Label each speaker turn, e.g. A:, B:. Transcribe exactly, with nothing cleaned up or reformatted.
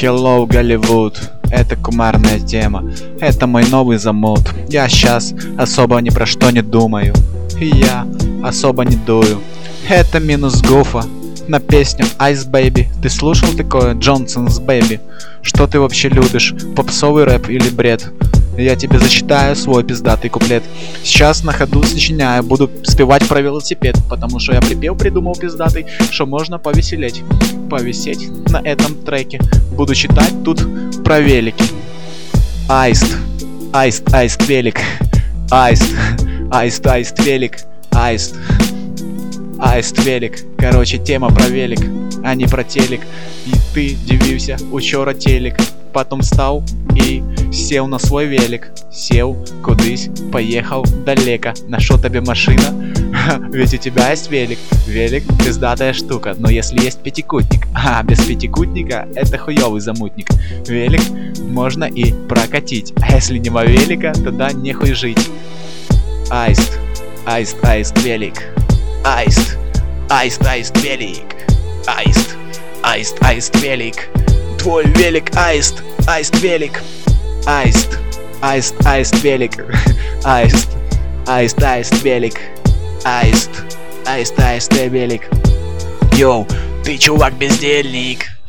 A: Hello, Голливуд, это кумарная тема, это мой новый замут. Я сейчас особо ни про что не думаю, и я особо не дую. Это минус Гуфа на песню Ice Baby. Ты слушал такое? Johnson's Baby? Что ты вообще любишь? Попсовый рэп или бред? Я тебе зачитаю свой пиздатый куплет. Сейчас на ходу сочиняю, буду спевать про велосипед, потому что я припев придумал пиздатый, что можно повеселеть, повисеть на этом треке. Буду читать тут про велики. Аист, аист, аист, велик. Аист, аист, аист, велик. Аист, аист, велик. Короче, тема про велик, а не про телек. И ты дивився, учора телек. Потом став і сів на свой велик. Сел кудись, поехал далеко. На шо тебе машина? Ведь у тебя есть велик. Велик пиздатая штука, но если есть пятикутник, а без пятикутника это хуёвый замутник. Велик можно и прокатить, а если нема велика, тогда нехуй жить. Аист, аист, аист, велик. Аист, аист, аист, велик. Аист, аист, аист, велик. Твой велик, аист, аист, велик. Аист, аист, аист, велик. Аист, аист, аист, велик. Аист, аист, аист, велик. Йоу, ты чувак бездельник.